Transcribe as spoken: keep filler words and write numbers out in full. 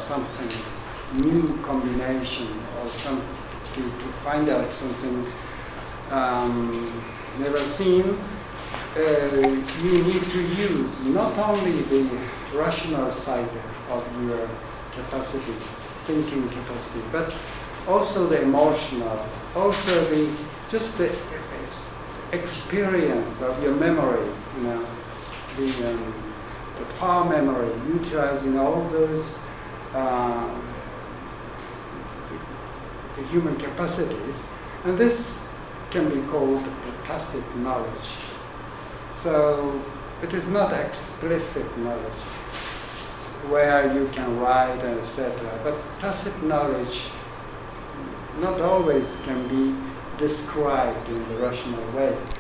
something new combination or some to, to find out something um, never seen, uh, you need to use not only the rational side of your capacity, thinking capacity, but also the emotional, also the just the experience of your memory, you know, the, um, the far memory, utilizing all those uh, the, the human capacities, and this can be called the tacit knowledge. So it is not explicit knowledge where you can write and et cetera. But tacit knowledge not always can be described in the rational way.